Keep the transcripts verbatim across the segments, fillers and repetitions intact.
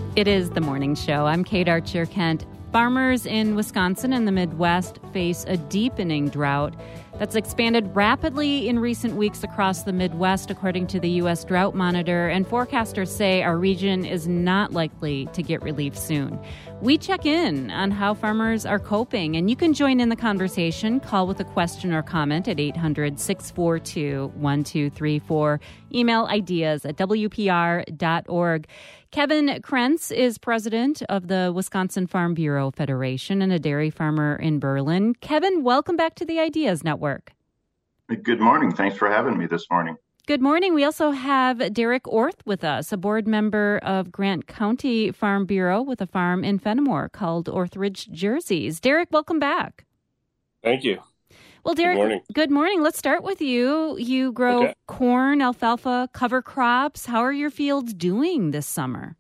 It is the morning show. I'm Kate Archer-Kent. Farmers in Wisconsin and the Midwest face a deepening drought that's expanded rapidly in recent weeks across the Midwest, according to the U S Drought Monitor, and forecasters say our region is not likely to get relief soon. We check in on how farmers are coping, and you can join in the conversation. Call with a question or comment at eight hundred, six four two, one two three four. Email ideas at w p r dot org. Kevin Krentz is president of the Wisconsin Farm Bureau Federation and a dairy farmer in Berlin. Kevin, welcome back to the Ideas Network. Good morning. Thanks for having me this morning. Good morning. We also have Derek Orth with us, a board member of Grant County Farm Bureau with a farm in Fenimore called Orthridge Jerseys. Derek, welcome back. Thank you. Well, Derek, good morning. Good morning. Let's start with you. You grow okay. corn, alfalfa, cover crops. How are your fields doing this summer?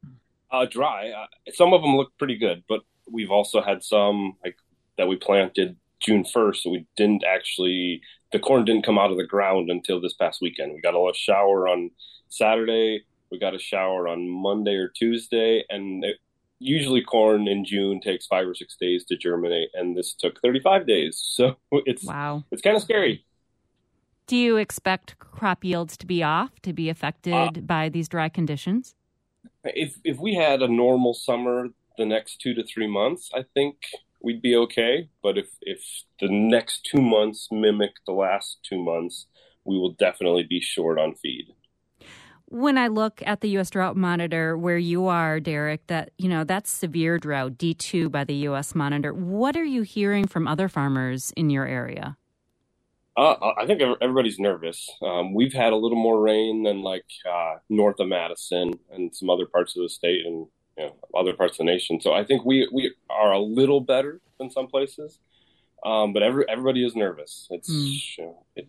Uh, dry. Uh, some of them look pretty good, but we've also had some like that we planted June first, so we didn't actually, the corn didn't come out of the ground until this past weekend. We got a shower on Saturday, we got a shower on Monday or Tuesday, and it, usually corn in June takes five or six days to germinate, and this took thirty-five days. So it's wow. It's kind of scary. Do you expect crop yields to be off, to be affected uh, by these dry conditions? If if we had a normal summer the next two to three months, I think we'd be okay. But if, if the next two months mimic the last two months, we will definitely be short on feed. When I look at the U S Drought Monitor, where you are, Derek, that, you know, that's severe drought, D two by the U S Monitor. What are you hearing from other farmers in your area? Uh, I think everybody's nervous. Um, we've had a little more rain than like uh, north of Madison and some other parts of the state and you know, other parts of the nation. So I think we we are a little better than some places, um, but every everybody is nervous. It's mm. you know, it,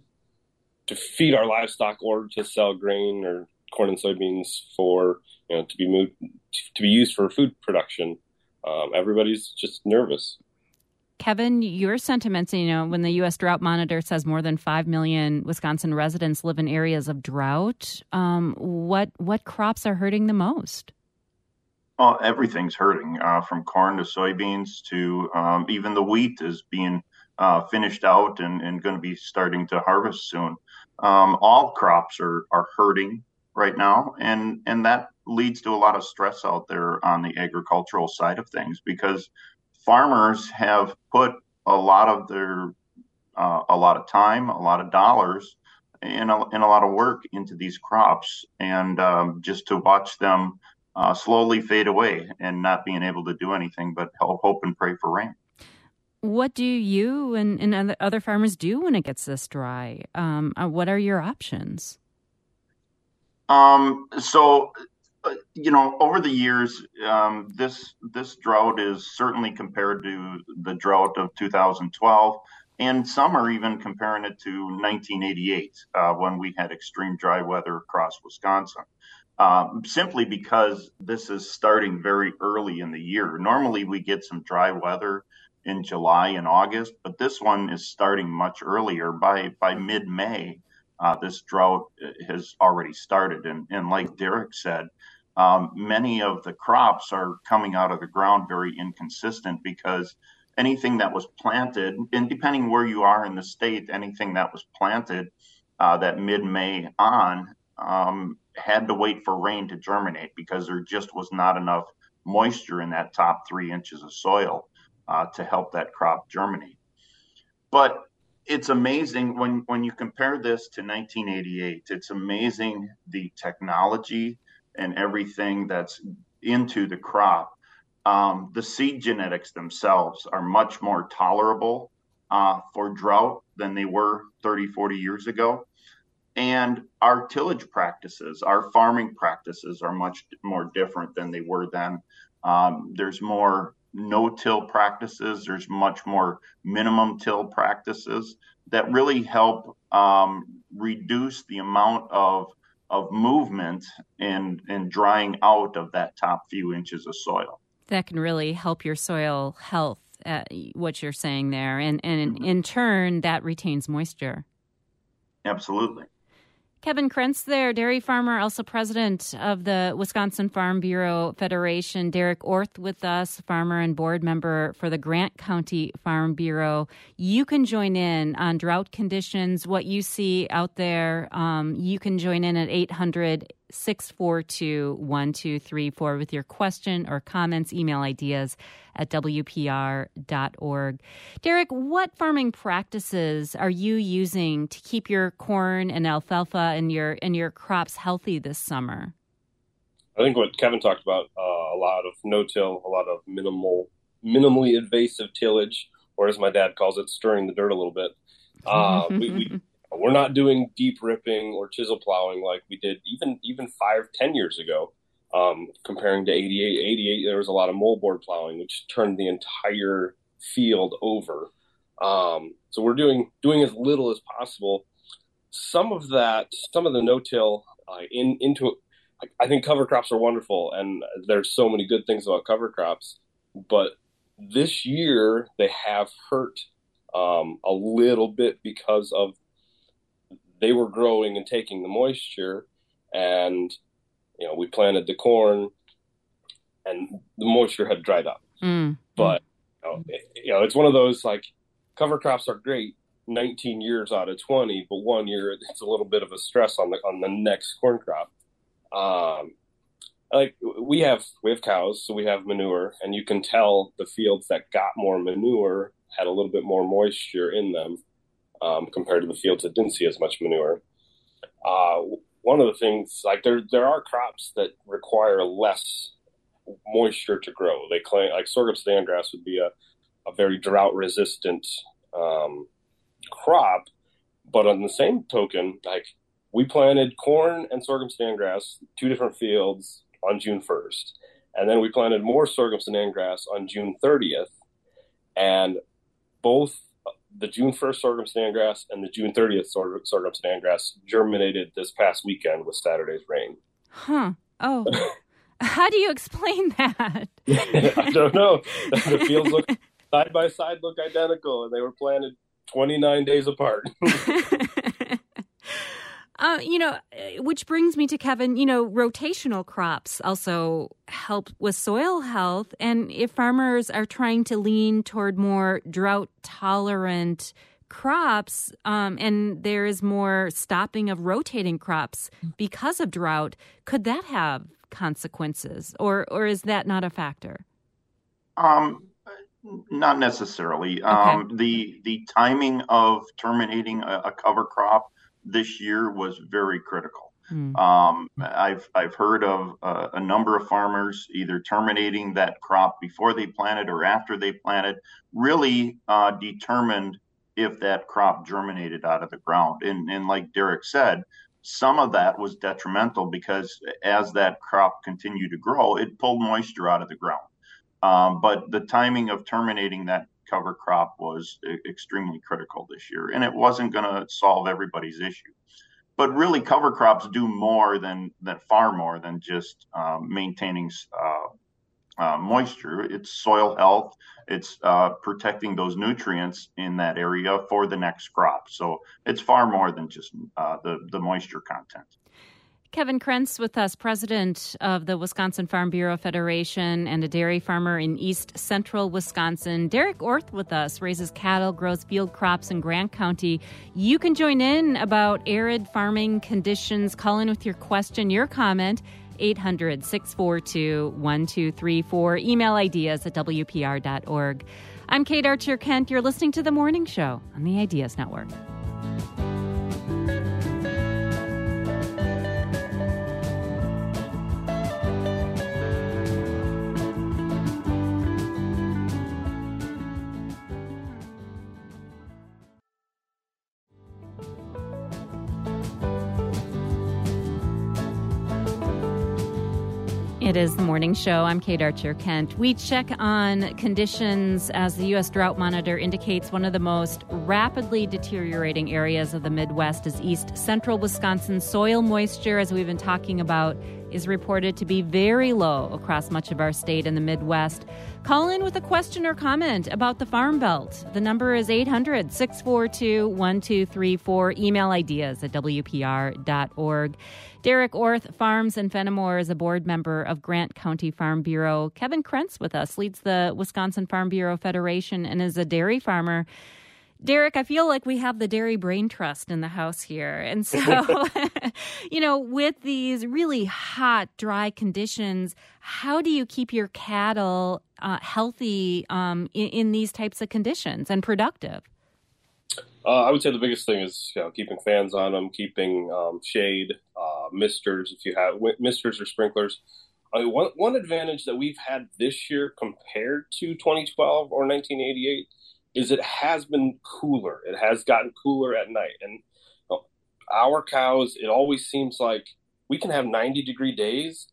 to feed our livestock or to sell grain or corn and soybeans for you know to be moved to be used for food production. Um, everybody's just nervous. Kevin, your sentiments, you know, when the U S Drought Monitor says more than five million Wisconsin residents live in areas of drought, um, what what crops are hurting the most? Well, everything's hurting, uh, from corn to soybeans to um, even the wheat is being uh, finished out and, and going to be starting to harvest soon. Um, all crops are, are hurting right now, and, and that leads to a lot of stress out there on the agricultural side of things because farmers have put a lot of their uh, a lot of time, a lot of dollars, and a, and a lot of work into these crops, and um, just to watch them uh, slowly fade away and not being able to do anything but help, hope and pray for rain. What do you and, and other farmers do when it gets this dry? Um, uh, what are your options? Um, so. You know, over the years, um, this this drought is certainly compared to the drought of two thousand twelve, and some are even comparing it to nineteen eighty-eight, uh, when we had extreme dry weather across Wisconsin, um, simply because this is starting very early in the year. Normally, we get some dry weather in July and August, but this one is starting much earlier. By by mid-May, uh, this drought has already started, and, and like Derek said, Um, many of the crops are coming out of the ground very inconsistent because anything that was planted, and depending where you are in the state, anything that was planted uh, that mid-May on um, had to wait for rain to germinate because there just was not enough moisture in that top three inches of soil uh, to help that crop germinate. But it's amazing when, when you compare this to nineteen eighty-eight, it's amazing the technology and everything that's into the crop. Um, the seed genetics themselves are much more tolerable uh, for drought than they were thirty, forty years ago. And our tillage practices, our farming practices are much more different than they were then. Um, there's more no-till practices. There's much more minimum till practices that really help um, reduce the amount of of movement and, and drying out of that top few inches of soil. That can really help your soil health, uh, what you're saying there. And, and mm-hmm. in turn, that retains moisture. Absolutely. Kevin Krentz there, dairy farmer, also president of the Wisconsin Farm Bureau Federation. Derek Orth with us, farmer and board member for the Grant County Farm Bureau. You can join in on drought conditions, what you see out there. Um, you can join in at eight hundred, six four two, one two three four with your question or comments, email ideas at W P R dot org. Derek, what farming practices are you using to keep your corn and alfalfa and your and your crops healthy this summer? I think what Kevin talked about, uh, a lot of no-till, a lot of minimal, minimally invasive tillage, or as my dad calls it, stirring the dirt a little bit. Uh, we, we, we're not doing deep ripping or chisel plowing like we did even even five, ten years ago. Um, comparing to eighty-eight, eighty-eight, there was a lot of moldboard plowing, which turned the entire field over. Um, so we're doing doing as little as possible. Some of that, some of the no-till uh, in into, I think cover crops are wonderful, and there's so many good things about cover crops. But this year they have hurt um, a little bit because of they were growing and taking the moisture, and you know, we planted the corn and the moisture had dried up. Mm. But, you know, it, you know, it's one of those, like, cover crops are great nineteen years out of twenty, but one year it's a little bit of a stress on the on the next corn crop. Um, like we have we have cows, so we have manure, and you can tell the fields that got more manure had a little bit more moisture in them um, compared to the fields that didn't see as much manure. Uh, One of the things, like there, there are crops that require less moisture to grow. They claim, like sorghum standgrass would be a, a very drought-resistant um, crop. But on the same token, like we planted corn and sorghum standgrass, two different fields on June first, and then we planted more sorghum standgrass on June thirtieth, and both the June first sorghum standgrass and the June thirtieth sorghum standgrass germinated this past weekend with Saturday's rain. Huh. Oh. How do you explain that? I don't know. The fields look side by side, look identical, and they were planted twenty-nine days apart. Uh, you know, which brings me to Kevin, you know, rotational crops also help with soil health. And if farmers are trying to lean toward more drought tolerant crops, um, and there is more stopping of rotating crops because of drought, could that have consequences, or or is that not a factor? Um, not necessarily. Okay. Um, the the timing of terminating a, a cover crop this year was very critical. Mm. Um, I've I've heard of uh, a number of farmers either terminating that crop before they planted or after they planted, really uh, determined if that crop germinated out of the ground. And, and like Derek said, some of that was detrimental because as that crop continued to grow, it pulled moisture out of the ground. Um, but the timing of terminating that cover crop was extremely critical this year, and it wasn't going to solve everybody's issue. But really, cover crops do more than, than far more than just um, maintaining uh, uh, moisture. It's soil health. It's uh, protecting those nutrients in that area for the next crop. So it's far more than just uh, the, the moisture content. Kevin Krentz with us, president of the Wisconsin Farm Bureau Federation and a dairy farmer in East Central Wisconsin. Derek Orth with us, raises cattle, grows field crops in Grant County. You can join in about arid farming conditions. Call in with your question, your comment, eight hundred, six four two, one two three four. Email ideas at W P R dot org. I'm Kate Archer-Kent. You're listening to The Morning Show on the Ideas Network. It is The Morning Show. I'm Kate Archer-Kent. We check on conditions as the U S Drought Monitor indicates one of the most rapidly deteriorating areas of the Midwest is East Central Wisconsin. Soil moisture, as we've been talking about, is reported to be very low across much of our state and the Midwest. Call in with a question or comment about the Farm Belt. The number is eight hundred, six four two, one two three four. Email ideas at w p r dot org. Derek Orth farms in Fenimore is a board member of Grant County Farm Bureau. Kevin Krentz with us, leads the Wisconsin Farm Bureau Federation and is a dairy farmer. Derek, I feel like we have the Dairy Brain Trust in the house here. And so, you know, with these really hot, dry conditions, how do you keep your cattle uh, healthy um, in, in these types of conditions and productive? Uh, I would say the biggest thing is you know, keeping fans on them, keeping um, shade, uh, misters, if you have misters or sprinklers. I mean, one, one advantage that we've had this year compared to twenty twelve or nineteen eighty-eight is it has been cooler. It has gotten cooler at night. And you know, our cows, it always seems like we can have ninety degree days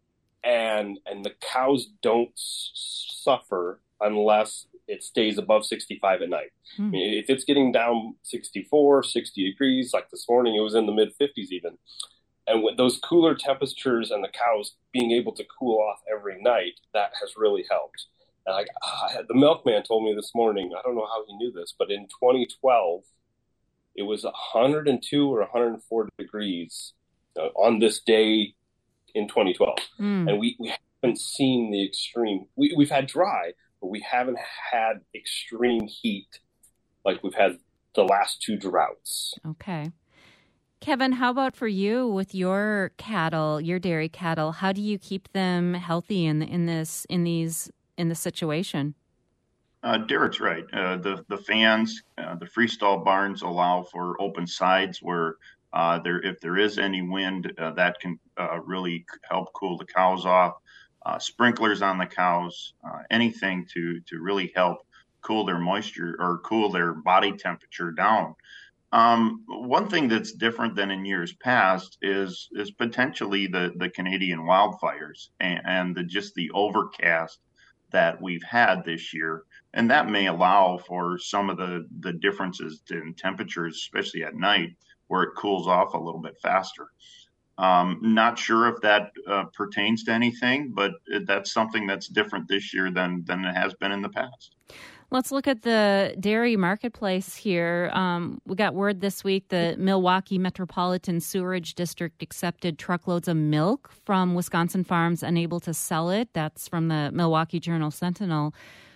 and and the cows don't s- suffer unless it stays above sixty-five at night. Hmm. I mean, if it's getting down sixty-four, sixty degrees, like this morning, it was in the mid fifties even. And with those cooler temperatures and the cows being able to cool off every night, that has really helped. And like uh, the milkman told me this morning, I don't know how he knew this, but in twenty twelve, it was one hundred two or one hundred four degrees uh, on this day in twenty twelve. Mm. And we, we haven't seen the extreme. We, we've had dry, but we haven't had extreme heat like we've had the last two droughts. Okay. Kevin, how about for you with your cattle, your dairy cattle? How do you keep them healthy in in this in these in this situation? Uh, Derek's right. Uh, the the fans, uh, the freestall barns allow for open sides where uh, there, if there is any wind, uh, that can uh, really help cool the cows off. Uh, sprinklers on the cows, uh, anything to to really help cool their moisture or cool their body temperature down. Um, one thing that's different than in years past is is potentially the, the Canadian wildfires and, and the, just the overcast that we've had this year. And that may allow for some of the, the differences in temperatures, especially at night, where it cools off a little bit faster. Um, not sure if that uh, pertains to anything, but that's something that's different this year than, than it has been in the past. Let's look at the dairy marketplace here. Um, we got word this week the Milwaukee Metropolitan Sewerage District accepted truckloads of milk from Wisconsin farms unable to sell it. That's from the Milwaukee Journal-Sentinel.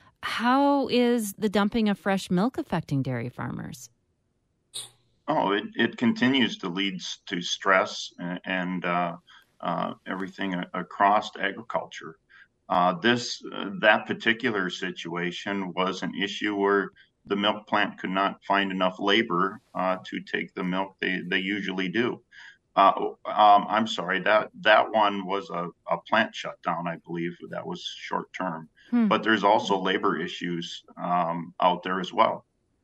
How is the dumping of fresh milk affecting dairy farmers? Oh, it, it continues to lead to stress and, and uh, uh, everything across agriculture. Uh, this uh, that particular situation was an issue where the milk plant could not find enough labor uh, to take the milk they, they usually do. Uh, um, I'm sorry, that that one was a, a plant shutdown, I believe. That was short term. Hmm. But there's also labor issues um, out there as well.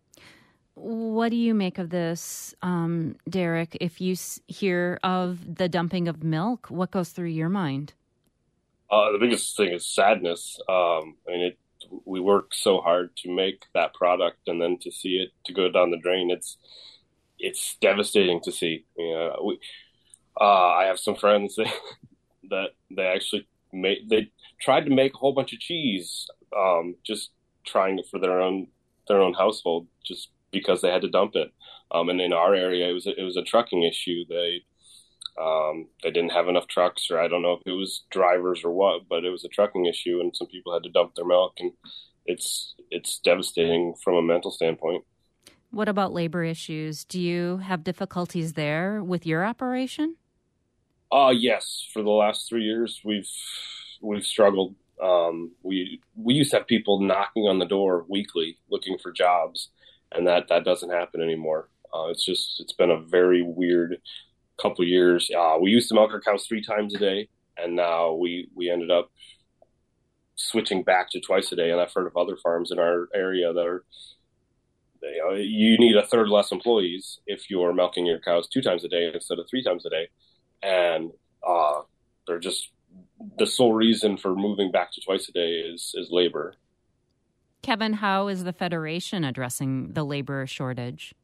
What do you make of this, um, Derek? If you hear of the dumping of milk, what goes through your mind? Uh, the biggest thing is sadness. Um, I mean, it, we work so hard to make that product, and then to see it to go down the drain, it's it's devastating to see. You know, we, uh, I have some friends that, that they actually made. They tried to make a whole bunch of cheese, um, just trying it for their own their own household, just because they had to dump it. Um, and in our area, it was a, it was a trucking issue. They Um, they didn't have enough trucks, or I don't know if it was drivers or what, but it was a trucking issue, and some people had to dump their milk, and it's it's devastating from a mental standpoint. What about labor issues? Do you have difficulties there with your operation? Uh, yes. For the last three years, we've we've struggled. Um, we we used to have people knocking on the door weekly looking for jobs, and that, that doesn't happen anymore. Uh, it's just it's been a very weird couple of years. Uh, we used to milk our cows three times a day, and now we, we ended up switching back to twice a day. And I've heard of other farms in our area that are, you know, you need a third less employees if you're milking your cows two times a day instead of three times a day. And uh, they're just, the sole reason for moving back to twice a day is, is labor. Kevin, how is the Federation addressing the labor shortage?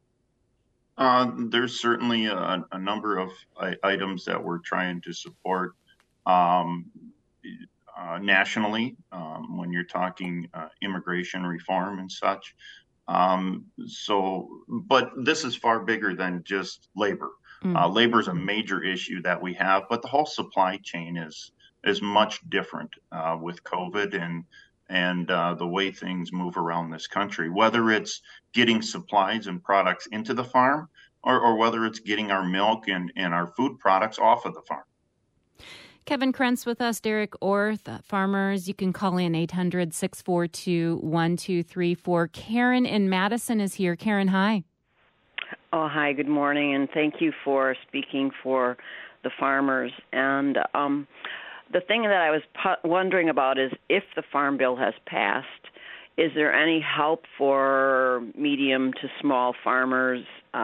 Uh, there's certainly a, a number of I- items that we're trying to support. um, uh, nationally um, when you're talking uh, immigration reform and such. Um, so, but this is far bigger than just labor. Mm. Uh, labor is a major issue that we have, but the whole supply chain is is much different uh, with COVID and and uh, the way things move around this country. Whether it's getting supplies and products into the farm, or, or whether it's getting our milk and, and our food products off of the farm. Kevin Krentz with us, Derek Orth, farmers. You can call in eight hundred, six four two, one two three four. Karen in Madison is here. Karen, hi. Oh, hi, good morning, and thank you for speaking for the farmers. And um, the thing that I was pu- wondering about is if the Farm Bill has passed, is there any help for medium to small farmers,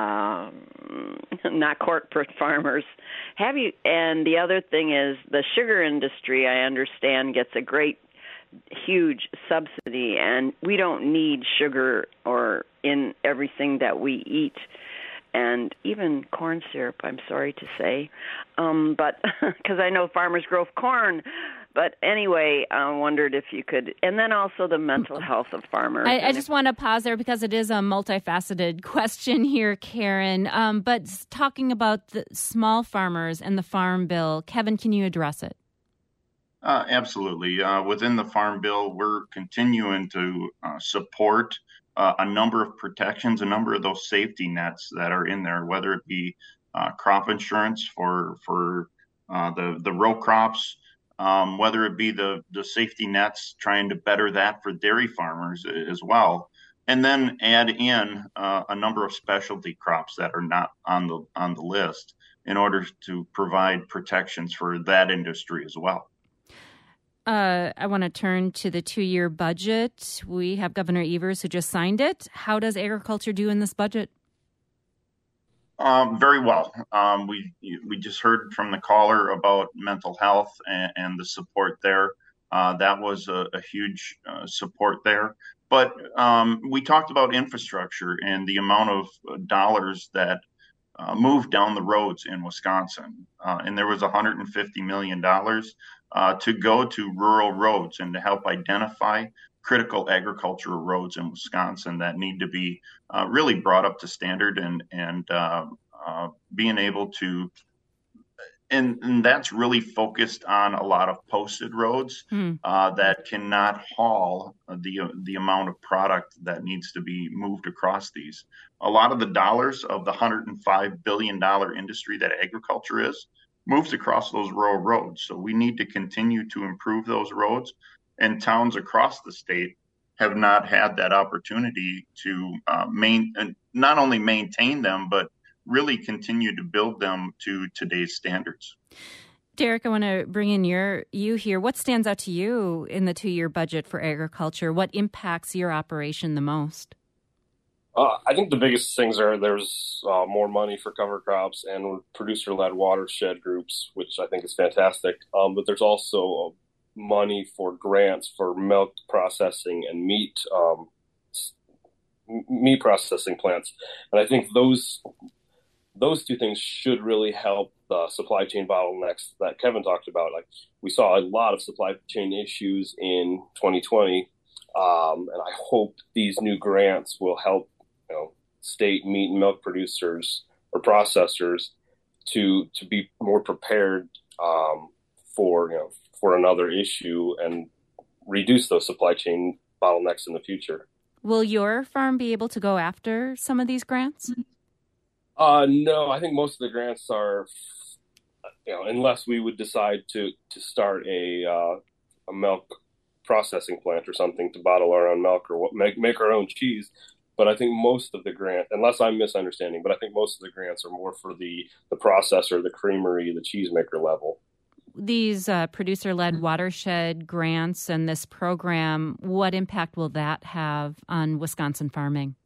um, not corporate farmers? Have you? And the other thing is the sugar industry, I understand, gets a great, huge subsidy, and we don't need sugar or in everything that we eat, and even corn syrup, I'm sorry to say, um, but because I know farmers grow corn. But anyway, I wondered if you could, and then also the mental health of farmers. I, I just want to pause there because it is a multifaceted question here, Karen. Um, but talking about the small farmers and the Farm Bill, Kevin, can you address it? Uh, absolutely. Uh, within the Farm Bill, we're continuing to uh, support uh, a number of protections, a number of those safety nets that are in there, whether it be uh, crop insurance for for uh, the the row crops. Um, whether it be the, the safety nets, trying to better that for dairy farmers as well, and then add in uh, a number of specialty crops that are not on the on the list in order to provide protections for that industry as well. Uh, I want to turn to the two-year budget. We have Governor Evers who just signed it. How does agriculture do in this budget? Um, very well. Um, we we just heard from the caller about mental health and, and the support there. Uh, that was a, a huge uh, support there. But um, we talked about infrastructure and the amount of dollars that uh, moved down the roads in Wisconsin. Uh, and there was one hundred fifty million dollars uh, to go to rural roads and to help identify critical agricultural roads in Wisconsin that need to be uh, really brought up to standard and and uh, uh, being able to, and, and that's really focused on a lot of posted roads mm. uh, that cannot haul the the amount of product that needs to be moved across these. A lot of the dollars of the one hundred five billion dollars industry that agriculture is moves across those rural roads. So we need to continue to improve those roads. And towns across the state have not had that opportunity to uh, main, not only maintain them, but really continue to build them to today's standards. Derek, I want to bring in your you here. What stands out to you in the two-year budget for agriculture? What impacts your operation the most? Uh, I think the biggest things are there's uh, more money for cover crops and producer-led watershed groups, which I think is fantastic. Um, but there's also a money for grants for milk processing and meat um, meat processing plants, and I think those those two things should really help the supply chain bottlenecks that Kevin talked about. Like we saw a lot of supply chain issues in twenty twenty, um, and I hope these new grants will help you know state meat and milk producers or processors to to be more prepared um, for you know. for another issue and reduce those supply chain bottlenecks in the future. Will your farm be able to go after some of these grants? Uh, no, I think most of the grants are, you know, unless we would decide to, to start a uh, a milk processing plant or something to bottle our own milk or what, make, make our own cheese. But I think most of the grant, unless I'm misunderstanding, but I think most of the grants are more for the, the processor, the creamery, the cheesemaker level. These uh, producer-led watershed grants and this program, what impact will that have on Wisconsin farming?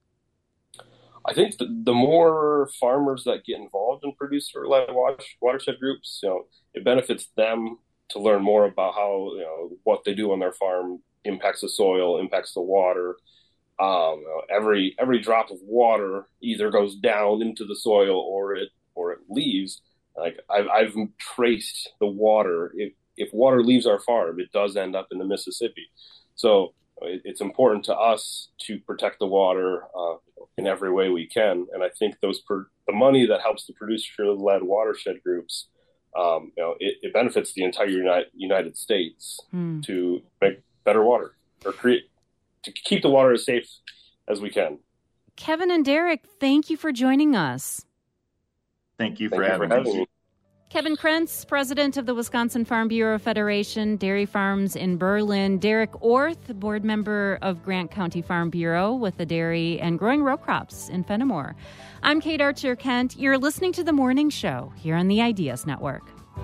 I think the, the more farmers that get involved in producer-led watershed groups, you know, it benefits them to learn more about how, you know, what they do on their farm impacts the soil, impacts the water. Um, you know, every every drop of water either goes down into the soil or it or it leaves. Like I've, I've traced the water it, if water leaves our farm, it does end up in the Mississippi. So it, it's important to us to protect the water uh, in every way we can. And I think those per, the money that helps the producer-led watershed groups, um, you know, it, it benefits the entire United, United States hmm. to make better water or create to keep the water as safe as we can. Kevin and Derek, thank you for joining us. Thank you for, thank you having, for having me. Kevin Krentz, president of the Wisconsin Farm Bureau Federation, Dairy Farms in Berlin. Derek Orth, board member of Grant County Farm Bureau with the dairy and growing row crops in Fenimore. I'm Kate Archer-Kent. You're listening to The Morning Show here on the Ideas Network.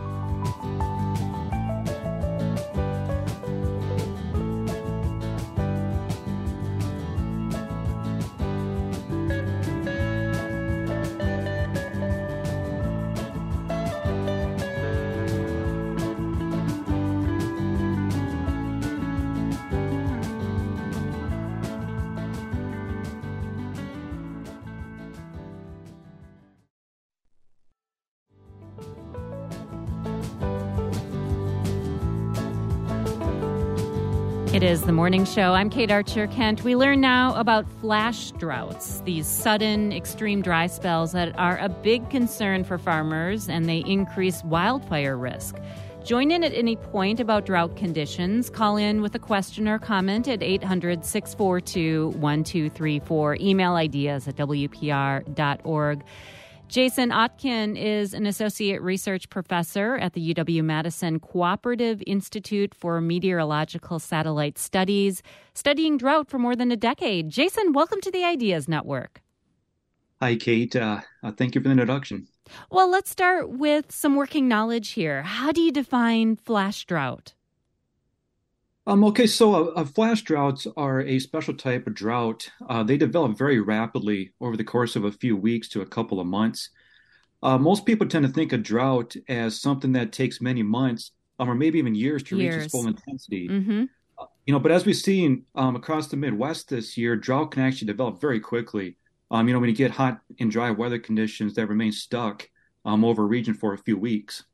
It is The Morning Show. I'm Kate Archer-Kent. We learn now about flash droughts, these sudden extreme dry spells that are a big concern for farmers, and they increase wildfire risk. Join in at any point about drought conditions. Call in with a question or comment at eight hundred, six four two, one two three four. Email ideas at w p r dot org. Jason Otkin is an associate research professor at the U W-Madison Cooperative Institute for Meteorological Satellite Studies, studying drought for more than a decade. Jason, welcome to the Ideas Network. Hi, Kate. Uh, uh, thank you for the introduction. Well, let's start with some working knowledge here. How do you define flash drought? Um, okay, so uh, uh, flash droughts are a special type of drought. Uh, they develop very rapidly over the course of a few weeks to a couple of months. Uh, most people tend to think of drought as something that takes many months um, or maybe even years to years. reach its full intensity. Mm-hmm. Uh, you know, but as we've seen um, across the Midwest this year, drought can actually develop very quickly. Um, you know, when you get hot and dry weather conditions that remain stuck um, over a region for a few weeks.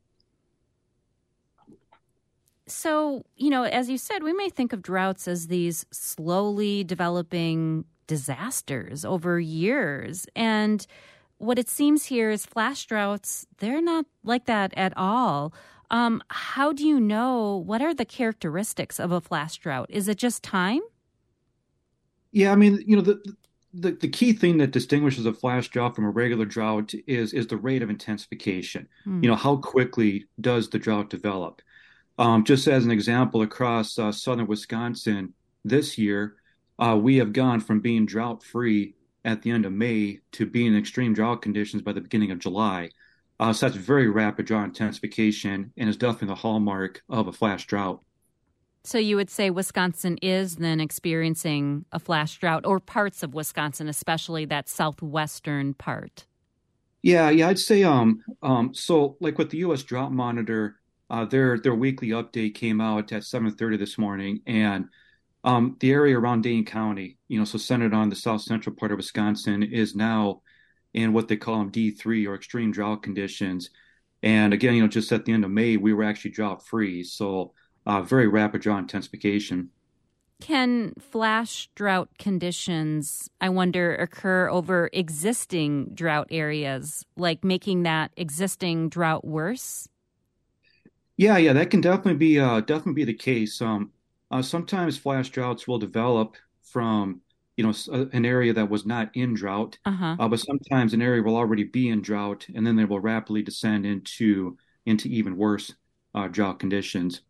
So, you know, as you said, we may think of droughts as these slowly developing disasters over years. And what it seems here is flash droughts, they're not like that at all. Um, how do you know, what are the characteristics of a flash drought? Is it just time? Yeah, I mean, you know, the the, the key thing that distinguishes a flash drought from a regular drought is, is the rate of intensification. Hmm. You know, how quickly does the drought develop? Um, just as an example, across uh, southern Wisconsin this year, uh, we have gone from being drought-free at the end of May to being in extreme drought conditions by the beginning of July. Uh, so that's very rapid drought intensification and is definitely the hallmark of a flash drought. So you would say Wisconsin is then experiencing a flash drought, or parts of Wisconsin, especially that southwestern part? Yeah, yeah, I'd say um, um, so like with the U S Drought Monitor, Uh, their their weekly update came out at seven thirty this morning, and um, the area around Dane County, you know, so centered on the south central part of Wisconsin, is now in what they call them D three, or extreme drought conditions. And again, you know, just at the end of May, we were actually drought free, so uh, very rapid drought intensification. Can flash drought conditions, I wonder, occur over existing drought areas, like making that existing drought worse? Yeah, yeah, that can definitely be uh, definitely be the case. Um, uh, sometimes flash droughts will develop from, you know, an area that was not in drought, uh-huh. uh, but sometimes an area will already be in drought, and then they will rapidly descend into into even worse uh, drought conditions.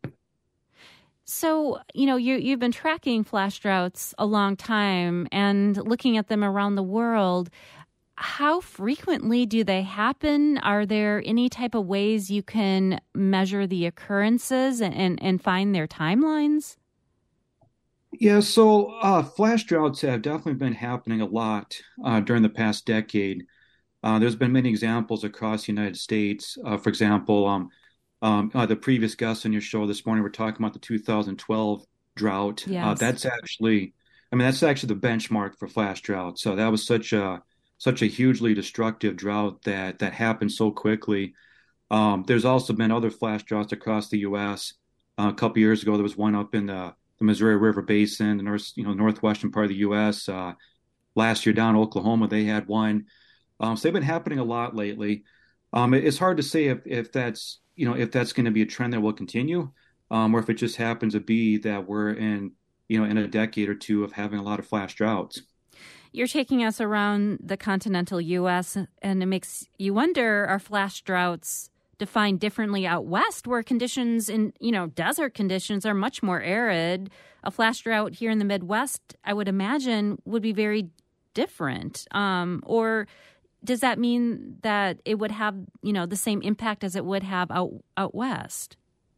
So, you know, you you've been tracking flash droughts a long time and looking at them around the world. How frequently do they happen? Are there any type of ways you can measure the occurrences and, and, and find their timelines? Yeah, so uh, flash droughts have definitely been happening a lot uh, during the past decade. Uh, there's been many examples across the United States. Uh, for example, um, um, uh, the previous guests on your show this morning were talking about the two thousand twelve drought. Yes. Uh, that's actually, I mean, that's actually the benchmark for flash drought. So that was such a such a hugely destructive drought that that happened so quickly. Um, there's also been other flash droughts across the U S Uh, a couple years ago, there was one up in the, the Missouri River Basin, the north, you know, northwestern part of the U S. Uh, last year down in Oklahoma, they had one. Um, so they've been happening a lot lately. Um, it, it's hard to say if, if that's, you know, if that's going to be a trend that will continue, um, or if it just happens to be that we're in, you know, in a decade or two of having a lot of flash droughts. You're taking us around the continental U S, and it makes you wonder, are flash droughts defined differently out west, where conditions in, you know, desert conditions are much more arid? A flash drought here in the Midwest, I would imagine, would be very different. Um, or does that mean that it would have, you know, the same impact as it would have out out west?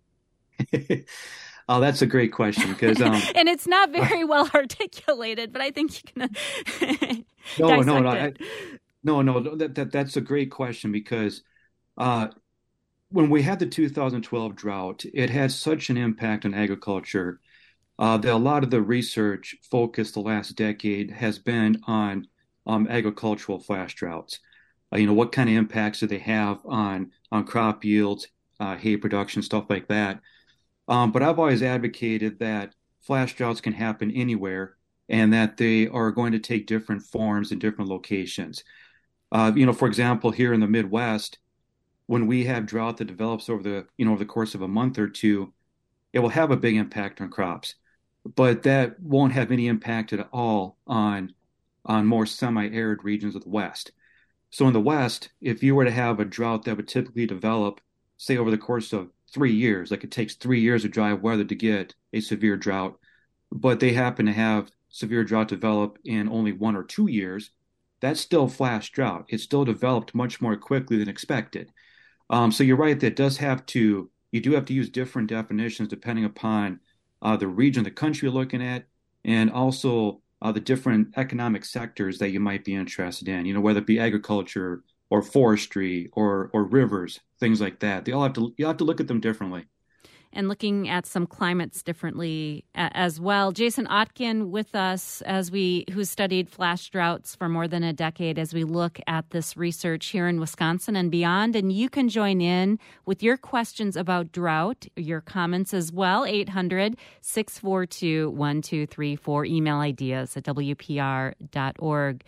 Oh, that's a great question, because um, and it's not very well articulated, but I think you can no, dissect no, no, it. I, no, no. That, that that's a great question, because uh, when we had the two thousand twelve drought, it had such an impact on agriculture uh, that a lot of the research focused the last decade has been on um, agricultural flash droughts. Uh, you know, what kind of impacts do they have on on crop yields, uh, hay production, stuff like that. Um, but I've always advocated that flash droughts can happen anywhere, and that they are going to take different forms in different locations. Uh, you know, for example, here in the Midwest, when we have drought that develops over the, you know, over the course of a month or two, it will have a big impact on crops, but that won't have any impact at all on on more semi-arid regions of the West. So in the West, if you were to have a drought that would typically develop, say, over the course of three years, like it takes three years of dry weather to get a severe drought, but they happen to have severe drought develop in only one or two years, that's still flash drought. It still developed much more quickly than expected. Um, so you're right, that does have to, you do have to use different definitions depending upon uh, the region of the country you're looking at, and also uh, the different economic sectors that you might be interested in, you know, whether it be agriculture or forestry or or rivers, things like that. They all have to, you have to look at them differently. And looking at some climates differently as well. Jason Otkin with us, as we who studied flash droughts for more than a decade, as we look at this research here in Wisconsin and beyond. And you can join in with your questions about drought, your comments as well. eight hundred, six four two, one two three four. Email ideas at w p r dot org.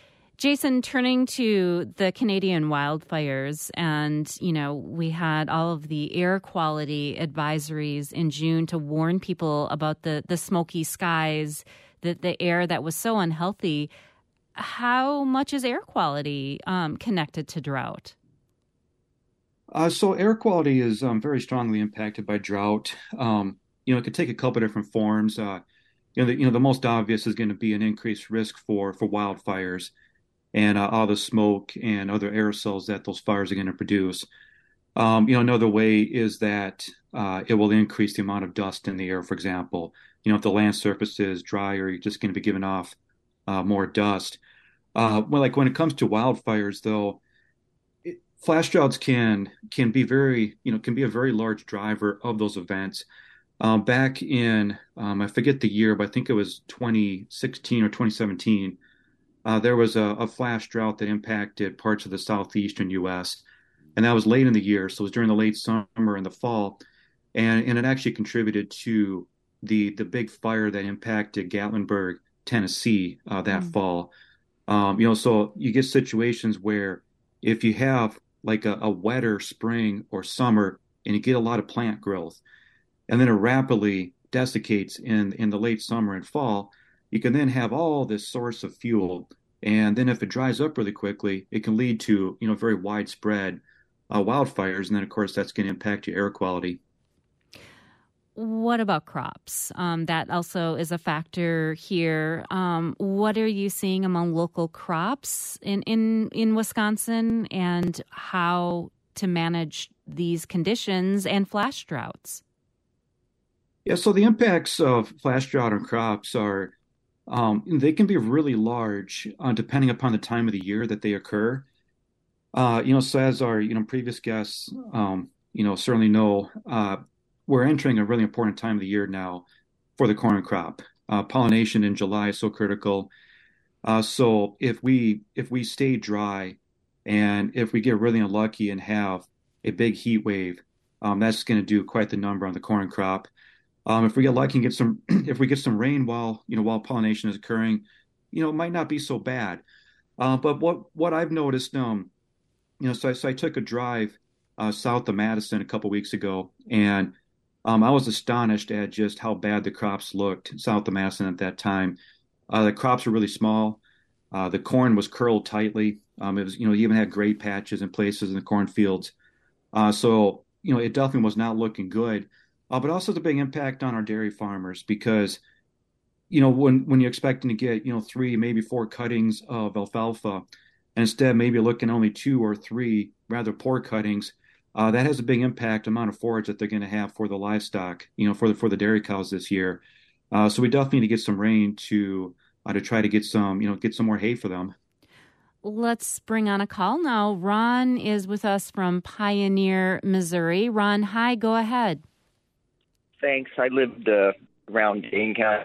Jason, turning to the Canadian wildfires, and, you know, we had all of the air quality advisories in June to warn people about the, the smoky skies, the, the air that was so unhealthy. How much is air quality um, connected to drought? Uh, so air quality is um, very strongly impacted by drought. Um, you know, it could take a couple of different forms. Uh, you know, the, you know, the most obvious is going to be an increased risk for for wildfires, and uh, all the smoke and other aerosols that those fires are going to produce. Um, you know, another way is that uh, it will increase the amount of dust in the air, for example. You know, if the land surface is drier, you're just going to be giving off uh, more dust. Uh, well, like when it comes to wildfires, though, it, flash droughts can can be very, you know, can be a very large driver of those events. Um, back in, um, I forget the year, but I think it was twenty sixteen or twenty seventeen, Uh, there was a, a flash drought that impacted parts of the southeastern U S, and that was late in the year, so it was during the late summer and the fall, and, and it actually contributed to the the big fire that impacted Gatlinburg, Tennessee, uh, that mm. fall. Um, you know, so you get situations where if you have like a, a wetter spring or summer, and you get a lot of plant growth, and then it rapidly desiccates in in the late summer and fall, you can then have all this source of fuel. And then if it dries up really quickly, it can lead to, you know, very widespread uh, wildfires. And then, of course, that's going to impact your air quality. What about crops? Um, that also is a factor here. Um, what are you seeing among local crops in, in, in Wisconsin, and how to manage these conditions and flash droughts? Yeah, so the impacts of flash drought on crops are Um, they can be really large, uh, depending upon the time of the year that they occur. Uh, you know, so as our, you know, previous guests, um, you know, certainly know, uh, we're entering a really important time of the year now for the corn crop. Uh, pollination in July is so critical. Uh, so if we if we stay dry, and if we get really unlucky and have a big heat wave Um, that's going to do quite the number on the corn crop. Um, if we get lucky and get some, if we get some rain while you know while pollination is occurring, you know, it might not be so bad. Uh, but what what I've noticed, um, you know, so I, so I took a drive uh, south of Madison a couple weeks ago, and um, I was astonished at just how bad the crops looked south of Madison at that time. Uh, the crops were really small. Uh, the corn was curled tightly. Um, it was, you know, you even had gray patches in places in the cornfields. Uh, so, you know, it definitely was not looking good. Uh, but also the big impact on our dairy farmers because, you know, when when you're expecting to get, you know, three, maybe four cuttings of alfalfa, and instead maybe looking only two or three rather poor cuttings, uh, that has a big impact on the amount of forage that they're going to have for the livestock, you know, for the for the dairy cows this year. Uh, so we definitely need to get some rain to uh, to try to get some, you know, get some more hay for them. Let's bring on a call now. Ron is with us from Pioneer, Missouri. Ron, hi, go ahead. Thanks. I lived uh, around Dane County.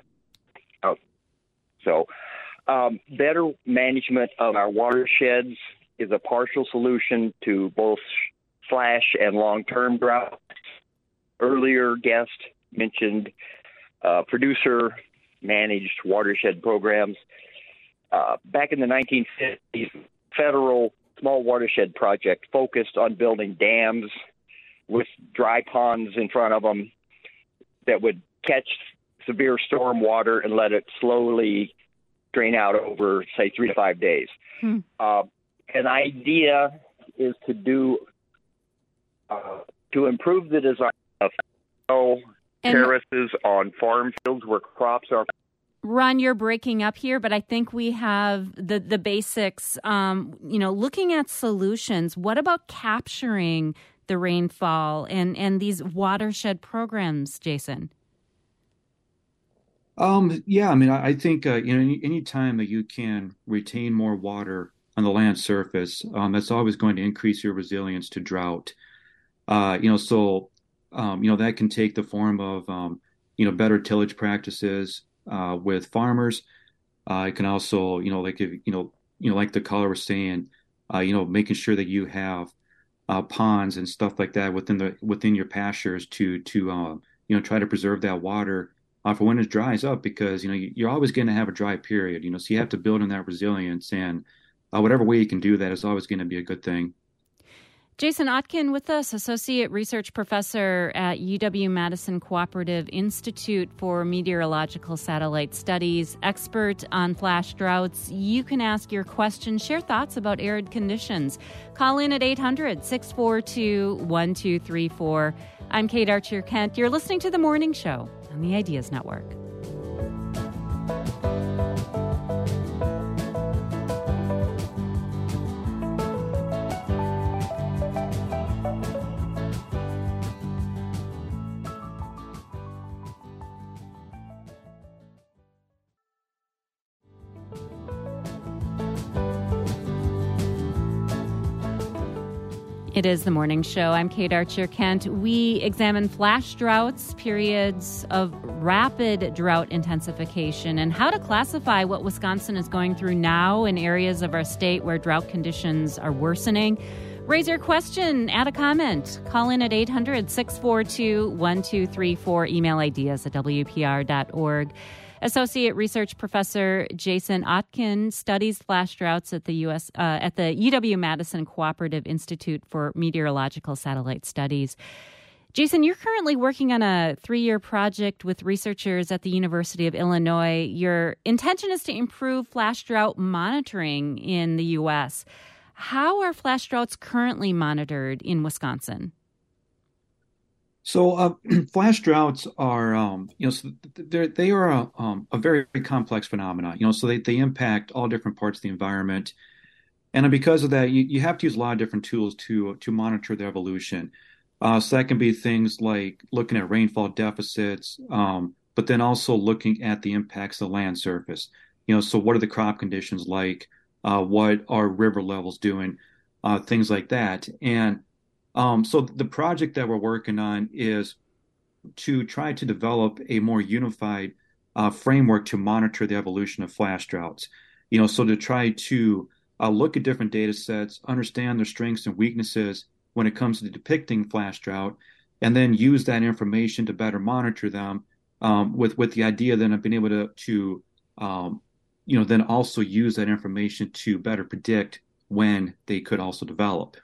So um, better management of our watersheds is a partial solution to both flash and long-term drought. Earlier guest mentioned uh, producer-managed watershed programs. Uh, back in the nineteen fifties, federal small watershed project focused on building dams with dry ponds in front of them that would catch severe storm water and let it slowly drain out over, say, three to five days. Hmm. Uh, an idea is to do uh, to improve the design of terraces on farm fields where crops are. Ron, you're breaking up here, but I think we have the, the basics. Um, you know, looking at solutions, what about capturing the rainfall and, and these watershed programs, Jason? Um, yeah, I mean, I, I think, uh, you know, any, any time that you can retain more water on the land surface, um, that's always going to increase your resilience to drought. Uh, you know, so, um, you know, that can take the form of, um, you know, better tillage practices, uh, with farmers. Uh, it can also, you know, like, if, you know, you know, like the caller was saying, uh, you know, making sure that you have, uh, ponds and stuff like that within the, within your pastures to, to, uh, you know, try to preserve that water Uh, for when it dries up, because you know you're always going to have a dry period, you know, so you have to build in that resilience, and uh, whatever way you can do that is always going to be a good thing. Jason Otkin with us, Associate Research Professor at U W-Madison Cooperative Institute for Meteorological Satellite Studies, expert on flash droughts. You can ask your questions, share thoughts about arid conditions. Call in at eight hundred, six four two, one two three four. I'm Kate Archer-Kent. You're listening to The Morning Show on the Ideas Network. It is The Morning Show. I'm Kate Archer-Kent. We examine flash droughts, periods of rapid drought intensification, and how to classify what Wisconsin is going through now in areas of our state where drought conditions are worsening. Raise your question, add a comment. Call in at eight hundred, six four two, one two three four. Email ideas at w p r dot org. Associate Research Professor Jason Otkin studies flash droughts at the U S uh, at the U W-Madison Cooperative Institute for Meteorological Satellite Studies. Jason, you're currently working on a three-year project with researchers at the University of Illinois. Your intention is to improve flash drought monitoring in the U S. How are flash droughts currently monitored in Wisconsin? So uh, flash droughts are, um, you know, so they're, they are a, um, a very, very complex phenomenon, you know, so they, they impact all different parts of the environment. And because of that, you, you have to use a lot of different tools to, to monitor their evolution. Uh, so that can be things like looking at rainfall deficits, um, but then also looking at the impacts of the land surface. You know, so what are the crop conditions like? Uh, what are river levels doing? Uh, things like that. And Um, so the project that we're working on is to try to develop a more unified uh, framework to monitor the evolution of flash droughts. You know, so to try to uh, look at different data sets, understand their strengths and weaknesses when it comes to depicting flash drought, and then use that information to better monitor them, um, with with the idea then of being able to to um, you know then also use that information to better predict when they could also develop.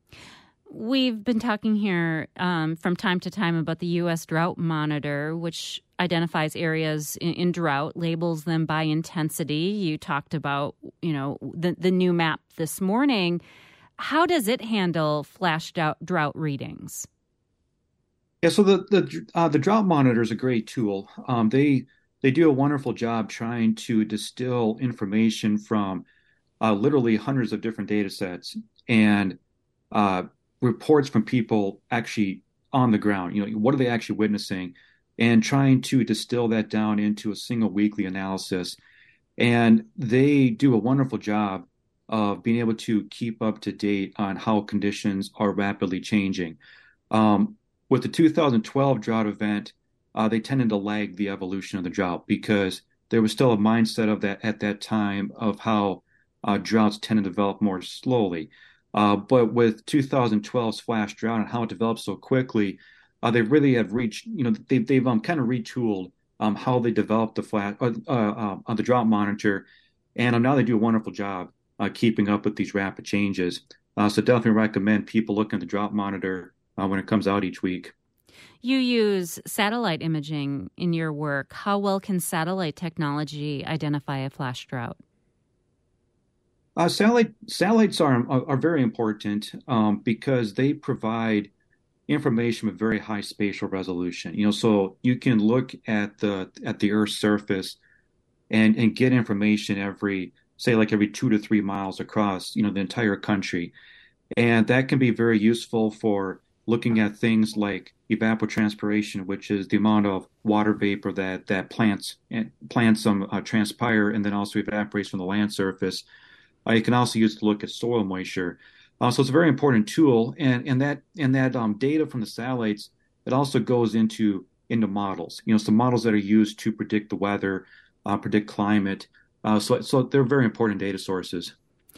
We've been talking here um, from time to time about the U S Drought Monitor, which identifies areas in, in drought, labels them by intensity. You talked about, you know, the, the new map this morning. How does it handle flash drought, drought readings? Yeah, so the the uh, the Drought Monitor is a great tool. Um, they they do a wonderful job trying to distill information from uh, literally hundreds of different data sets and uh, reports from people actually on the ground. You know, what are they actually witnessing, and trying to distill that down into a single weekly analysis. And they do a wonderful job of being able to keep up to date on how conditions are rapidly changing. Um, with the two thousand twelve drought event, uh, they tended to lag the evolution of the drought because there was still a mindset of that at that time of how uh, droughts tend to develop more slowly. Uh, but with twenty twelve's flash drought and how it developed so quickly, uh, they really have reached, you know, they, they've um, kind of retooled um, how they developed the flash uh, uh, uh, the drought monitor, and um, now they do a wonderful job uh, keeping up with these rapid changes. Uh, so definitely recommend people looking at the drought monitor uh, when it comes out each week. You use satellite imaging in your work. How well can satellite technology identify a flash drought? Uh, satellite satellites are are very important um, because they provide information with very high spatial resolution. You know, so you can look at the at the Earth's surface and and get information every, say, like every two to three miles across, you know, the entire country, and that can be very useful for looking at things like evapotranspiration, which is the amount of water vapor that that plants and plants um, uh, transpire and then also evaporates from the land surface. Uh, you can also use it to look at soil moisture. Uh, so it's a very important tool, and and that and that um, data from the satellites, it also goes into into models. You know, some models that are used to predict the weather, uh, predict climate. Uh, so so they're very important data sources.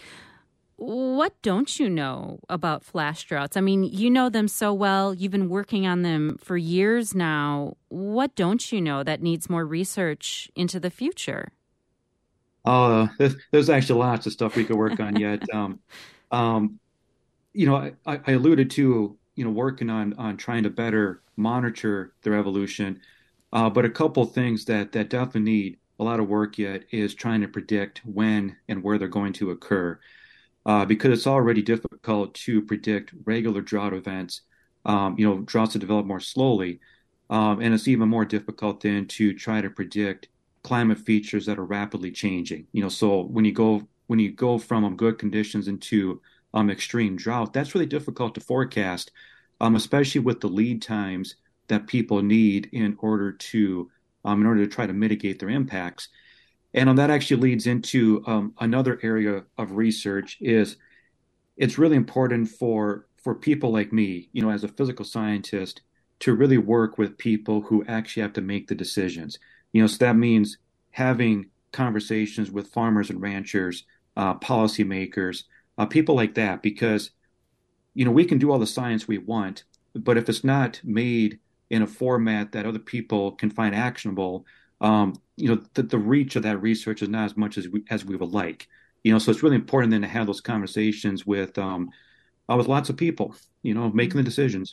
What don't you know about flash droughts? I mean, you know them so well. You've been working on them for years now. What don't you know that needs more research into the future? Uh, there's, there's actually lots of stuff we could work on yet. Um, um, you know, I, I alluded to, you know, working on on trying to better monitor their evolution. Uh, but a couple things that that definitely need a lot of work yet is trying to predict when and where they're going to occur. Uh, because it's already difficult to predict regular drought events, um, you know, droughts that develop more slowly. Um, and it's even more difficult then to try to predict climate features that are rapidly changing. You know, so when you go when you go from um, good conditions into um, extreme drought, that's really difficult to forecast, um, especially with the lead times that people need in order to um, in order to try to mitigate their impacts. And um, that actually leads into um, another area of research. Is it's really important for for people like me, you know, as a physical scientist, to really work with people who actually have to make the decisions. You know, so that means having conversations with farmers and ranchers, uh, policymakers, uh, people like that, because, you know, we can do all the science we want, but if it's not made in a format that other people can find actionable, um, you know, the, the reach of that research is not as much as we, as we would like. You know, so it's really important then to have those conversations with um, uh, with lots of people, you know, making the decisions.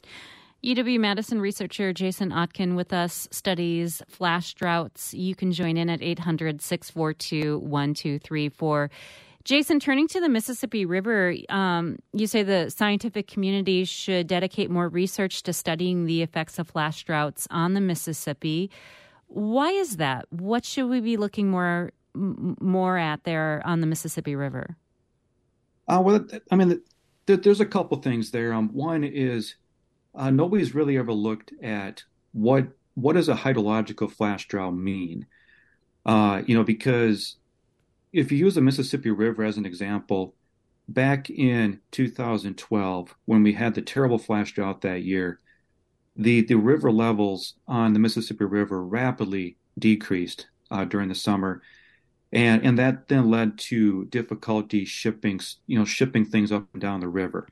U W-Madison researcher Jason Otkin with us studies flash droughts. You can join in at eight hundred, six four two, one two three four. Jason, turning to the Mississippi River, um, you say the scientific community should dedicate more research to studying the effects of flash droughts on the Mississippi. Why is that? What should we be looking more m- more at there on the Mississippi River? Uh, well, I mean, th- there's a couple things there. Um, one is uh, nobody's really ever looked at what what does a hydrological flash drought mean? Uh, you know, because if you use the Mississippi River as an example, back in two thousand twelve, when we had the terrible flash drought that year, the the river levels on the Mississippi River rapidly decreased uh, during the summer, and and that then led to difficulty shipping, you know, shipping things up and down the river.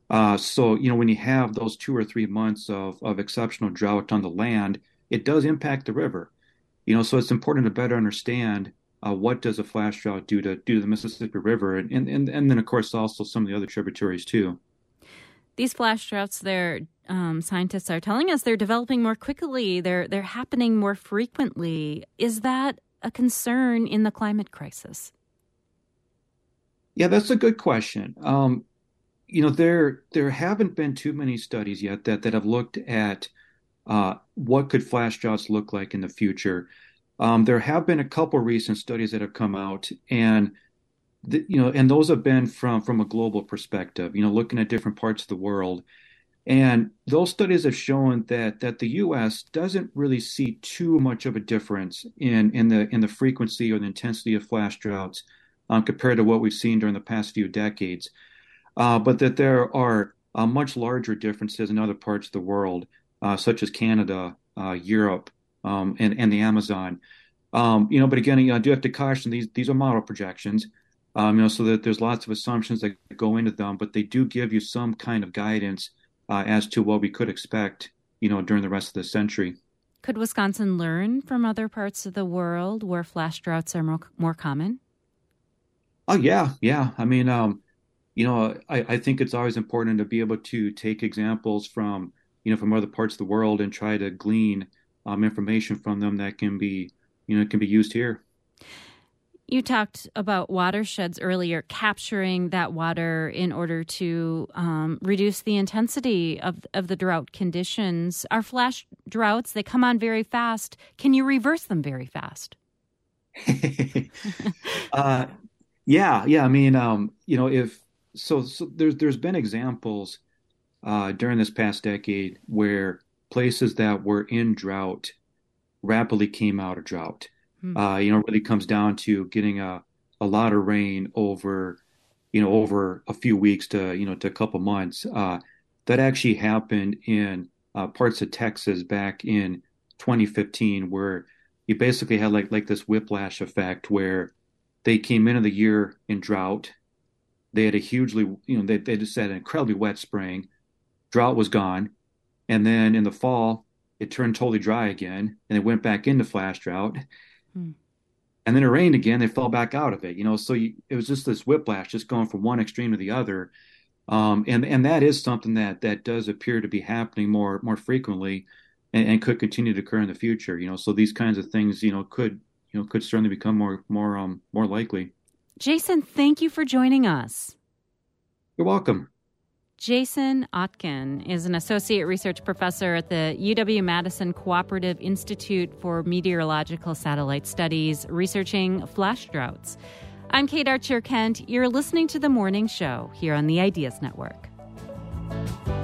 Uh, so, you know, when you have those two or three months of, of exceptional drought on the land, it does impact the river. You know, so it's important to better understand uh, what does a flash drought do to do to the Mississippi River, and, and and then of course also some of the other tributaries too. These flash droughts, they're um, scientists are telling us they're developing more quickly. They're they're happening more frequently. Is that a concern in the climate crisis? Yeah, that's a good question. Um, you know, there there haven't been too many studies yet that that have looked at uh, what could flash droughts look like in the future. Um, there have been a couple recent studies that have come out, and the, you know, and those have been from from a global perspective. You know, looking at different parts of the world, and those studies have shown that that the U S doesn't really see too much of a difference in in the in the frequency or the intensity of flash droughts um, compared to what we've seen during the past few decades. Uh, but that there are uh, much larger differences in other parts of the world, uh, such as Canada, uh, Europe, um, and and the Amazon. Um, you know, but again, you know, I do have to caution these these are model projections. Um, you know, so that there's lots of assumptions that go into them, but they do give you some kind of guidance uh, as to what we could expect, you know, during the rest of the century. Could Wisconsin learn from other parts of the world where flash droughts are more, more common? Oh yeah, yeah. I mean, um, you know, I, I think it's always important to be able to take examples from, you know, from other parts of the world and try to glean um, information from them that can be, you know, can be used here. You talked about watersheds earlier, capturing that water in order to um, reduce the intensity of of the drought conditions. Our flash droughts, they come on very fast. Can you reverse them very fast? uh, yeah, yeah. I mean, um, you know, if so, so there's there's been examples uh, during this past decade where places that were in drought rapidly came out of drought. Uh, you know, it really comes down to getting a, a lot of rain over, you know, over a few weeks to, you know, to a couple months. Uh, that actually happened in uh, parts of Texas back in twenty fifteen, where you basically had like like this whiplash effect where they came into the year in drought. They had a hugely, you know, they, they just had an incredibly wet spring. Drought was gone. And then in the fall, it turned totally dry again, and it went back into flash drought. And then it rained again. They fell back out of it, you know. So you, it was just this whiplash, just going from one extreme to the other. Um, and and that is something that that does appear to be happening more more frequently, and, and could continue to occur in the future. You know, so these kinds of things, you know, could you know could certainly become more more um more likely. Jason, thank you for joining us. You're welcome. Jason Otkin is an associate research professor at the U W-Madison Cooperative Institute for Meteorological Satellite Studies, researching flash droughts. I'm Kate Archer Kent. You're listening to The Morning Show here on the Ideas Network.